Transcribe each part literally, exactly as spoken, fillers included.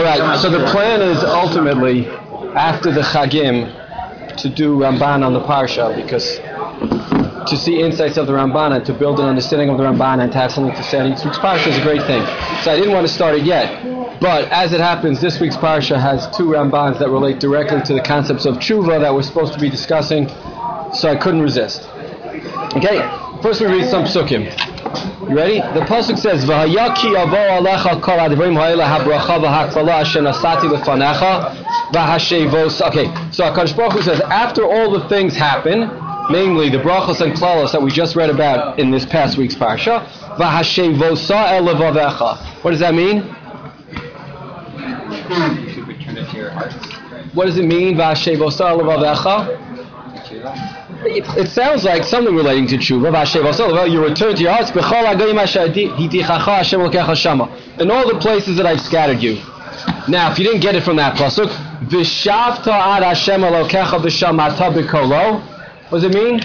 right, so the plan is ultimately, after the Chagim, to do Ramban on the Parsha, because to see insights of the Ramban and to build an understanding of the Ramban and to have something to say on each week's Parsha is a great thing. So I didn't want to start it yet, but as it happens, this week's Parsha has two Rambans that relate directly to the concepts of Tshuva that we're supposed to be discussing, so I couldn't resist. Okay, first we read some psukim. You ready? The pasuk says, "V'haya ki yavo alecha kol advarim ha'ela habracha v'hakfala asher nasati lefanecha v'hashevos." Okay, so HaKadosh Baruch Hu says, after all the things happen, namely the brachos and klalos that we just read about in this past week's parsha, v'hashevosa el levavecha. What does that mean? You should return it to your heart. What does it mean, v'hashevosa el levavecha? It, it sounds like something relating to tshuva. You return to your hearts in all the places that I've scattered you. Now, if you didn't get it from that pasuk, v'shavta ad Hashem Elokecha v'shamata b'kolo. What does it mean?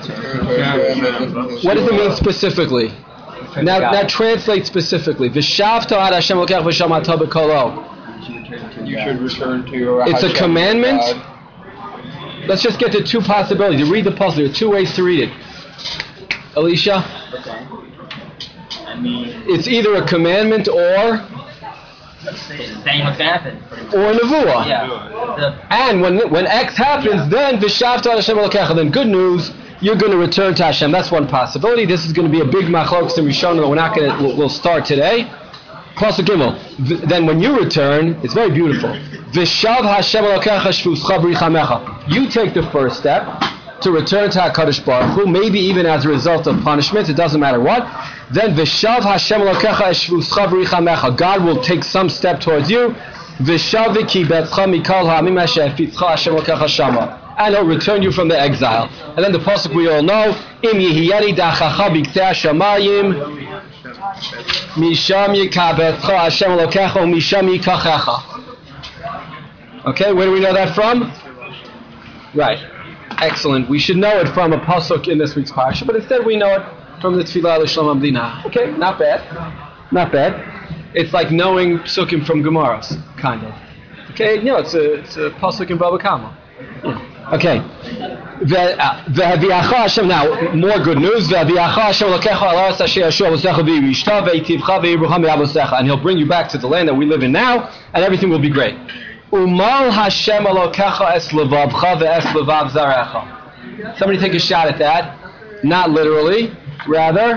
What does it mean specifically? Now, now translate specifically. V'shavta ad Hashem Elokecha v'shamata b'kolo. You should return to your. It's a commandment. Let's just get to two possibilities. You read the pasuk. There are two ways to read it. Alicia? Okay. I mean, it's either a commandment or saying what's gonna happen. Or a nevuah. Yeah. The, and when when X happens, then v'shavta ad Hashem Elokecha. Then good news, you're going to return to Hashem. That's one possibility. This is going to be a big machlokes in Rishon that we're not going to. We'll, we'll start today. Pasuk Gimel. Then when you return, it's very beautiful. V'shav Hashem Elokecha shvuscha b'richamecha. You take the first step to return to HaKadosh Baruch Hu, maybe even as a result of punishment, it doesn't matter what. Then V'shav Hashem Elokecha shvuscha b'richamecha. God will take some step towards you. V'shav ki betcha mikol ha'amim asher fitzcha Hashem Elokecha shama. And he'll return you from the exile. And then the pasuk we all know, Im yihiyeri dachacha b'ktei hashamayim misham yikabetcha Hashem Elokecha u'misham yikachecha. Okay, where do we know that from? Right. Excellent. We should know it from a pasuk in this week's parsha, but instead we know it from the Tefillah L'Shalom Amdina. Okay, not bad. Not bad. It's like knowing psukim from Gemaras, kind of. Okay, you know, it's a, it's a pasuk in Baba Kama. Yeah. Okay. Ve'aviacha Hashem, now, more good news. Ve'aviacha Hashem Elokecha al ha'aretz asher Yeshua v'secha v'yirishta ve'itivcha ve'irucha me'avosecha. And he'll bring you back to the land that we live in now, and everything will be great. Umal Hashem Elokecha es levavcha ve'es levav zarecha. Somebody take a shot at that. Not literally, rather.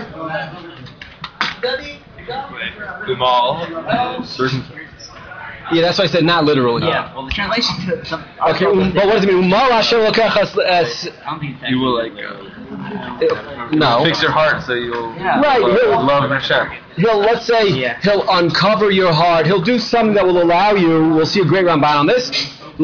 Umal, certain. Yeah, that's why I said not literally. yeah. Well, the translation to some. Okay, um, but what does it mean? Umal Hashem Elokecha es. I don't think it's You will like uh, no. fix your heart so you'll Yeah. Right. love, He'll, love Hashem. he'll let's say Yeah. he'll uncover your heart. He'll do something that will allow you. We'll see a great Ramban on this.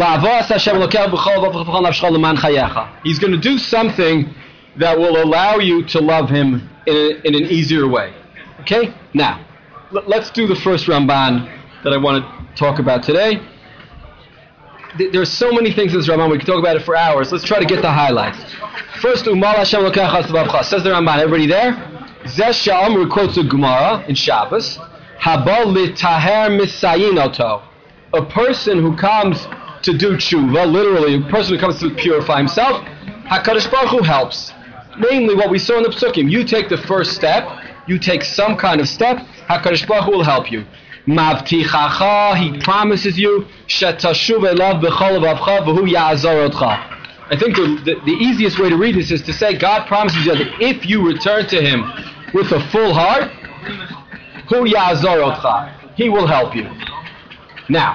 He's going to do something that will allow you to love him in, a, in an easier way. Okay? Now, l- let's do the first Ramban that I want to talk about today. Th- There's so many things in this Ramban, we could talk about it for hours. Let's try to get the highlights. First, Umal Hashem Elokecha es levavcha. Says the Ramban. Everybody there? Zeh she'amru quotes a Gemara in Shabbos. Haba litaher misayin oto. A person who comes to do tshuva, literally, a person who comes to purify himself, HaKadosh Baruch Hu helps. Namely, what we saw in the Psukim. You take the first step, you take some kind of step, HaKadosh Baruch Hu will help you. Mavtichacha, he promises you, shetashuv elav b'chol levavcha v'hu ya'azor otcha. I think the, the, the easiest way to read this is to say God promises you that if you return to him with a full heart, hu ya'azor otcha, he will help you. Now,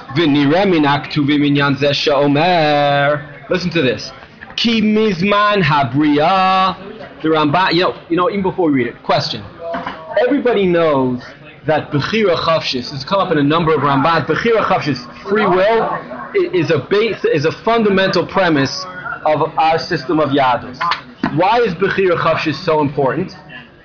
listen to this. Ki mizman habriya. The Ramban, you know, you know, even before we read it, question. Everybody knows that Bechira Chavshis has come up in a number of Rambans. Bechira Chavshis, free will, is a base, is a fundamental premise of our system of Yadus. Why is Bechira Chavshis so important?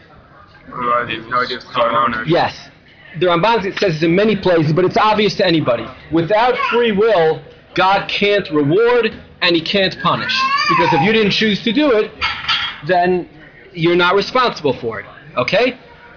Yes. The Ramban says it in many places, but it's obvious to anybody. Without free will, God can't reward and he can't punish. Because if you didn't choose to do it, then you're not responsible for it. Okay?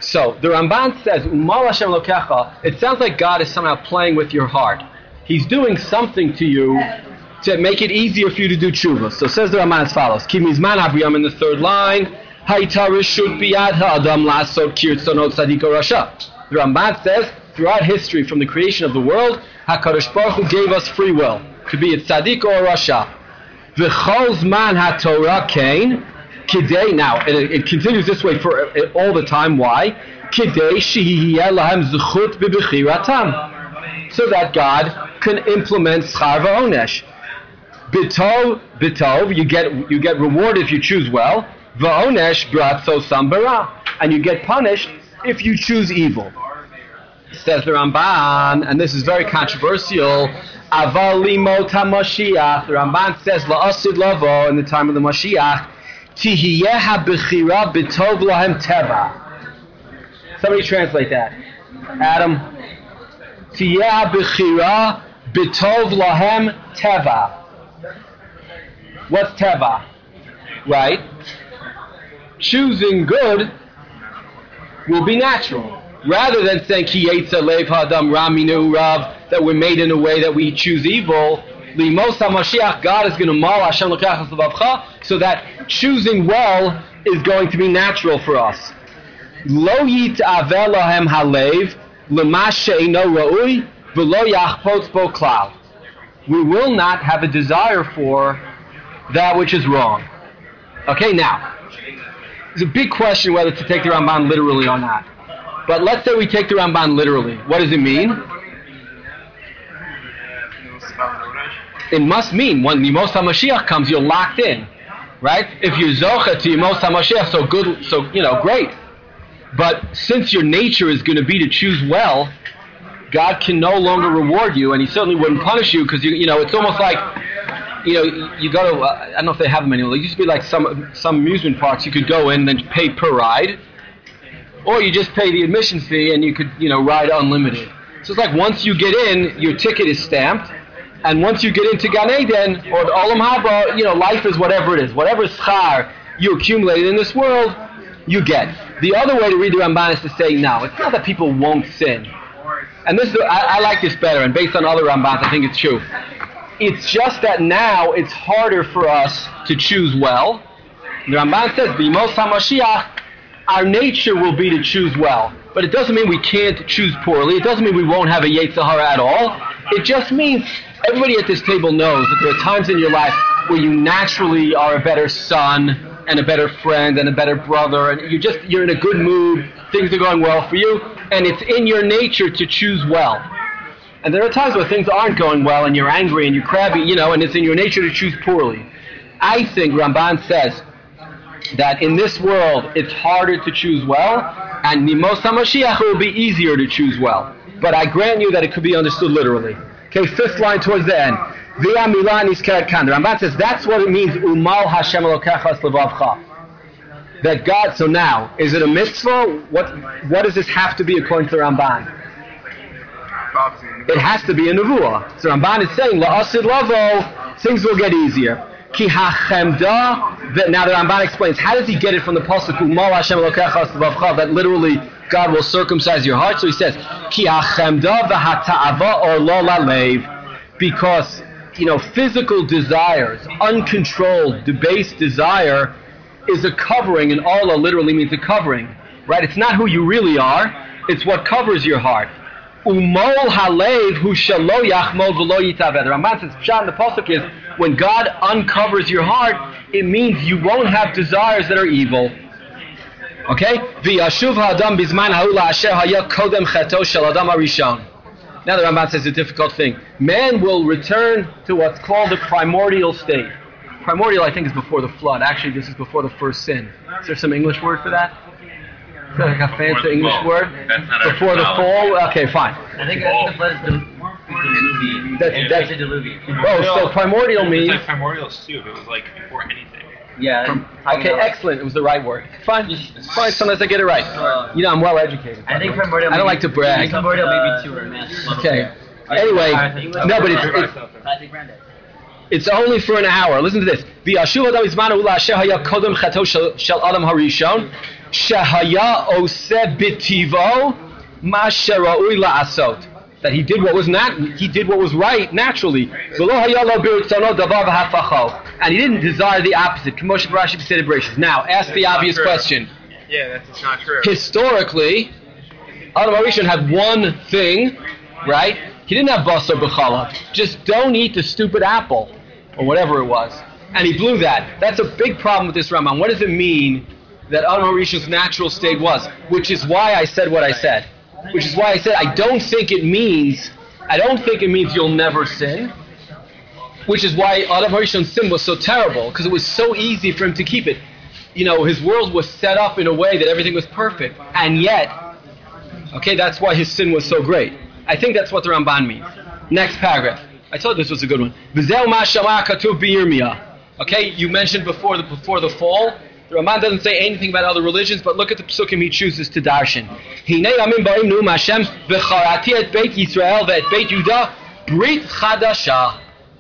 So the Ramban says, Umal Hashem Elokecha, it sounds like God is somehow playing with your heart. He's doing something to you to make it easier for you to do tshuva. So says the Ramban as follows, Ki mizman habriyam in the third line, Hayta reshut biyad ha'adam la'asot kirtzonot tzadik or rasha. The Ramban says, throughout history, from the creation of the world, HaKadosh Baruch Hu gave us free will to be a tzaddik or a rasha. V'chol zman ha'torah kain, kidei, now, it, it continues this way for uh, all the time. Why? Kidei shehiyeh lahem zechut b'bechiratam. So that God can implement schar v'onesh. B'tov, b'tov, you get, you get rewarded if you choose well. V'onesh b'ratzo sambara. And you get punished if you choose evil. Says the Ramban, and this is very controversial, Aval limot HaMashiach, the Ramban says, La'asid lavo, in the time of the Mashiach, Tihiyeh ha'bechira b'tov lahem teva. Somebody translate that. Adam. Tihiyeh ha'bechira b'tov lahem teva. What's teva? Right? Choosing good will be natural. Rather than saying Ki yetza lev ha'adam raminu rav, that we're made in a way that we choose evil, Limos HaMashiach, God is going to mal Hashem l'kachas l'vavcha, so that choosing well is going to be natural for us. Lo yit'avel lahem halev l'ma she'eino ra'ui v'lo yachpotz bo klal. We will not have a desire for that which is wrong. Okay, now, there's a big question whether to take the Ramban literally or not. But let's say we take the Ramban literally. What does it mean? It must mean when the Yemos HaMashiach comes, you're locked in, right? If you're zocha to Yemos HaMashiach, so good, so you know, great. But since your nature is going to be to choose well, God can no longer reward you, and He certainly wouldn't punish you because you, you know, it's almost like, you know, you go to, uh, I don't know if they have them anymore. It used to be like some some amusement parks. You could go in and then pay per ride. Or you just pay the admission fee and you could, you know, ride unlimited. So it's like once you get in, your ticket is stamped, and once you get into Gan Eden or the Olam Haba, you know, life is whatever it is. Whatever schar you accumulated in this world, you get. The other way to read the Ramban is to say, no, it's not that people won't sin. And this is, I, I like this better, and based on other Rambans, I think it's true. It's just that now it's harder for us to choose well. The Ramban says, B'mos HaMashiach, our nature will be to choose well. But it doesn't mean we can't choose poorly. It doesn't mean we won't have a Yetzer Hara at all. It just means everybody at this table knows that there are times in your life where you naturally are a better son and a better friend and a better brother, and you just you're in a good mood, things are going well for you, and it's in your nature to choose well. And there are times where things aren't going well and you're angry and you're crabby, you know, and it's in your nature to choose poorly. I think Ramban says that in this world it's harder to choose well, and Nimos HaMashiach will be easier to choose well. But I grant you that it could be understood literally. Okay, fifth line towards the end. V'ya milah nizkeret kan. The Ramban says that's what it means, Umal Hashem Elokecha Levavcha. That God, so now, is it a mitzvah? What what does this have to be according to the Ramban? It has to be a nevuah. So Ramban is saying, La'asid lavo, things will get easier. Ki hachemda, that now the Ramban explains, how does he get it from the pasuk Umal Hashem Elokecha Levavcha, that literally God will circumcise your heart? So he says, Ki hachemda v'hata'ava or lo lalev, because, you know, physical desires, uncontrolled, debased desire, is a covering, and Allah literally means a covering, right? It's not who you really are, it's what covers your heart. Umol halev hu shelo yachmol v'lo yitaveh. The Ramban says, Pshat in the pasuk is, when God uncovers your heart, it means you won't have desires that are evil. Okay? V'yashuv ha'adam bizman ha'ula asher haya kodem cheto shel adam harishon. Now the Ramban says a difficult thing. Man will return to what's called the primordial state. Primordial, I think, is before the flood. Actually, this is before the first sin. Is there some English word for that? Is that like a fancy English fall. word? Before the fall? Okay, fine. I think the flood is diluvian. That's, that's diluvian. Oh, so primordial means... It's like primordial soup. It was like before anything. Yeah. From, okay, excellent. It was the right word. Fine. Fine, sometimes I get it right. You know, I'm well educated. I think primordial... I don't like to brag. Primordial maybe two or mass. Okay. Anyway, no, but it's... it's It's only for an hour. Listen to this. V'yashuv adam izmanu ula asher haya kodem cheto shel adam harishon Shehaya oseh b'tivo ma shera'ui la'asot. That he did what was nat- he did what was right naturally. V'lo haya lo b'ritzono davar v'hafacho. And he didn't desire the opposite. K'moshe Rashi b'seder Bereshis. Now, ask the obvious question. Yeah, that's it's not true. Historically, Adam HaRishon had one thing, right? He didn't have basar b'chalav. Just don't eat the stupid apple, or whatever it was. And he blew that. That's a big problem with this Ramban. What does it mean that Adam HaRishon's natural state was? Which is why I said what I said. Which is why I said I don't think it means, I don't think it means you'll never sin. Which is why Adam HaRishon's sin was so terrible, because it was so easy for him to keep it. You know, his world was set up in a way that everything was perfect. And yet, okay, that's why his sin was so great. I think that's what the Ramban means. Next paragraph. I told you this was a good one. V'zeu ma shamar katuv b'Yirmiyah. Okay, you mentioned before the before the fall. The Ramban doesn't say anything about other religions, but look at the psukim he chooses to darshan. Hinei yamim ba'im nu'um Hashem v'charati et Beit Yisrael ve'et Beit Yehuda brit chadasha.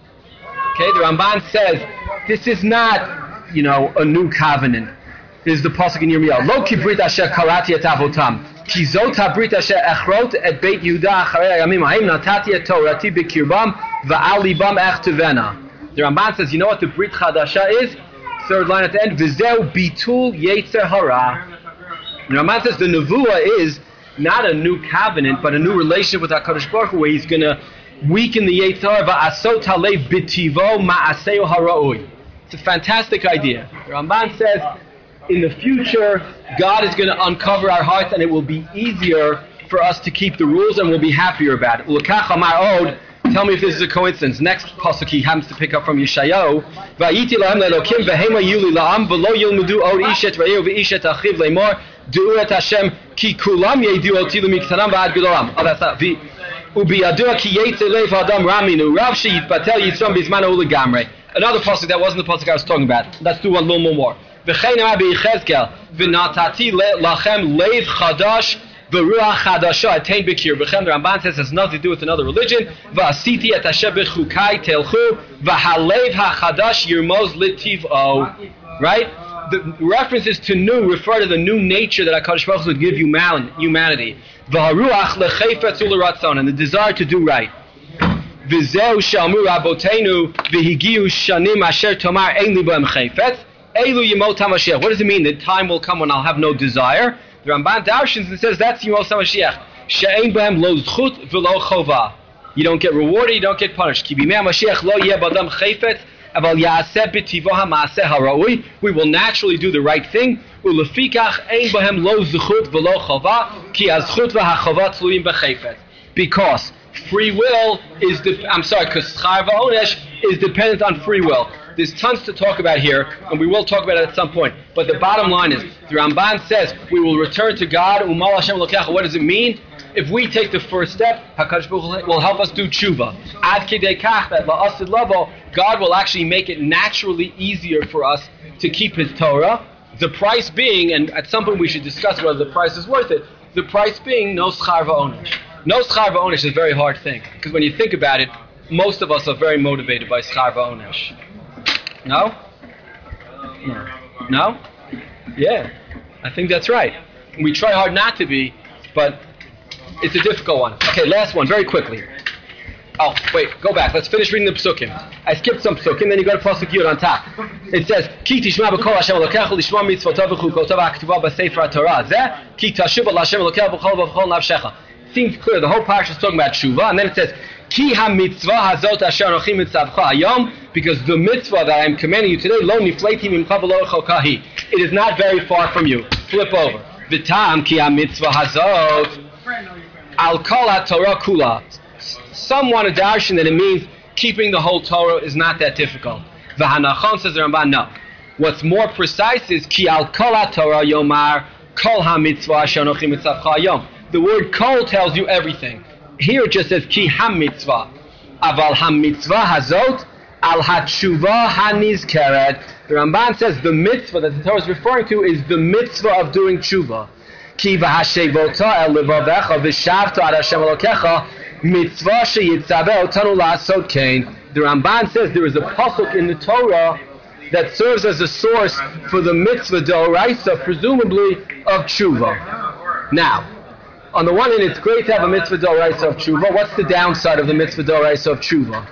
Okay, the Ramban says this is not, you know, a new covenant. This is the pasuk in Yirmiyah. Lo ki brit asher karati et avotam. Ki zot habrit asher echrot et Beit Yehuda acharei yamim haim natati et torati b'kirbam va'al libam echtuvena. The Ramban says, you know what the Brit Chadasha is? Third line at the end, V'zeu bitul yetzer hara. The Ramban says the Nevuah is not a new covenant, but a new relationship with HaKadosh Baruch Hu, where he's going to weaken the yetzer hara, va'asot halev bitivo ma'aseo hara'oi. It's a fantastic idea. The Ramban says, in the future, God is going to uncover our hearts, and it will be easier for us to keep the rules, and we'll be happier about it. L'kach amar od. Tell me if this is a coincidence. Next pasuk he happens to pick up from Yeshayahu. Vayiti lahem le'elokim v'hema yuli la'am v'lo yilmudu od ishet v'yeu v'ishet achiv le'mor du'u et Hashem ki kulam yedu oti l'miktanam v'ad gedolam. Oh, that's not. U'biyadua ki yetze leif adam raminu rav she'yitbatel yitzram bizmanu u'legamrei. Another pasuk that wasn't the pasuk I was talking about. Let's do one little more. V'chein abi Yechezkel v'natati lachem leiv chadash V'ruach chadasha atain b'kir b'chem. The Ramban says it has nothing to do with another religion. V'asiti et Hashem b'chukai telchu v'halev hachadash yirmoz litiv'o. Right? The references to new refer to the new nature that HaKadosh Baruch Hu would give humanity. V'haruach lechefetz u'leratzon, and the desire to do right. V'zeu shalmu rabotenu v'higiu shanim asher tomar ein li b'hem chefetz elu yemot HaMashiach. What does it mean? The time will come when I'll have no desire. The Ramban darshans and says that's Yemos HaMashiach. She'ein b'hem lo zchut v'lo chova. You don't get rewarded, you don't get punished. Ki b'mei HaMashiach lo yeh b'adam chayfetz aval ya'aseh b'tivo ha'ma'aseh ha'ra'ui. We will naturally do the right thing. Ulefikach ein b'hem lo zchut v'lo chova ki azchut v'hachova tzluim b'chayfetz. Because free will is, de- I'm sorry, because schar v'onesh is dependent on free will. There's tons to talk about here, and we will talk about it at some point. But the bottom line is, the Ramban says, we will return to God. Umal Hashem Elokecha. What does it mean? If we take the first step, HaKadosh Baruch Hu will help us do tshuva. Ad kidei kach, that la'asid lavo, God will actually make it naturally easier for us to keep His Torah. The price being, and at some point we should discuss whether the price is worth it, the price being no schar v'onesh. No schar v'onesh is a very hard thing, because when you think about it, most of us are very motivated by schar v'onesh. No? No? No? Yeah. I think that's right. We try hard not to be, but it's a difficult one. Okay, last one, very quickly. Oh, wait, go back. Let's finish reading the psukim. I skipped some psukim, then you go to pasuk Yud on top. It says, Ki tishma b'kol Hashem Elokecha l'shma mitzvotav v'chukotav ha'ktuva b'sefer HaTorah. Zeh, ki tashuv l'Hashem Elokecha v'chol v'chol nafshecha. Seems clear. The whole parsha is talking about tshuva, and then it says, Ki ha-mitzvah hazot asher anochi mitzavcha hayom, because the mitzvah that I am commanding you today, lo nifleiti mimcha v'lo rechokahi. It is not very far from you. Flip over. V'tam ki ha-mitzvah hazot al kol ha-Torah kula. Some want to darshan that it means keeping the whole Torah is not that difficult. V'hanachon, says the Ramban, no. What's more precise is ki al kol ha-Torah yomar kol ha-mitzvah asher anochi mitzavcha hayom. The word kol tells you everything. Here it just says ki ha-mitzvah. Aval ha-mitzvah hazot al ha-tshuva ha-nizkeret. The Ramban says the mitzvah that the Torah is referring to is the mitzvah of doing tshuva. Ki v'hashevota el levavecha v'shavta ad Hashem Elokecha mitzvah sheyitzaveh otanu la'asot kain. The Ramban says there is a pasuk in the Torah that serves as a source for the mitzvah d'oraisa, presumably of tshuva. Now, on the one hand, it's great to have a mitzvah d'oraisa of tshuva. What's the downside of the mitzvah d'oraisa of tshuva?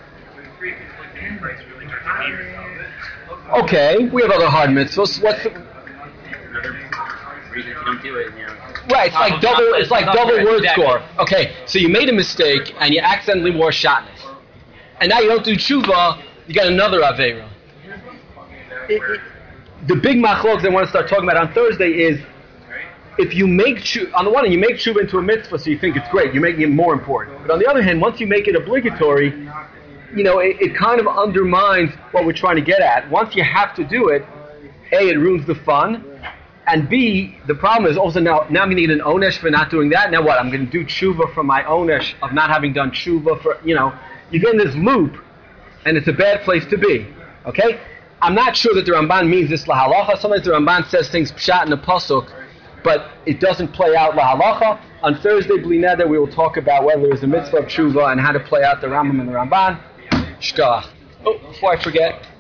Okay, we have other hard mitzvahs. What's the... Reason if you don't do it, you know. Right, it's like double. It's like double word score. Okay, so you made a mistake and you accidentally wore shatnez, and now you don't do tshuva. You got another avera. It, it, the big machlok that I want to start talking about on Thursday is if you make tshuva, on the one hand, you make tshuva into a mitzvah, so you think it's great. You're making it more important. But on the other hand, once you make it obligatory, you know, it, it kind of undermines what we're trying to get at. Once you have to do it, A, it ruins the fun. And B, the problem is also now, now I'm going to get an onesh for not doing that. Now what? I'm going to do tshuva for my onesh of not having done tshuva for, you know, you get in this loop, and it's a bad place to be. Okay? I'm not sure that the Ramban means this lahalacha. Sometimes the Ramban says things pshat in a pasuk, but it doesn't play out lahalacha. On Thursday, Bli Neder, we will talk about whether there's a mitzvah of tshuva and how to play out the Rambam and the Ramban. Shkach. Oh, before I forget.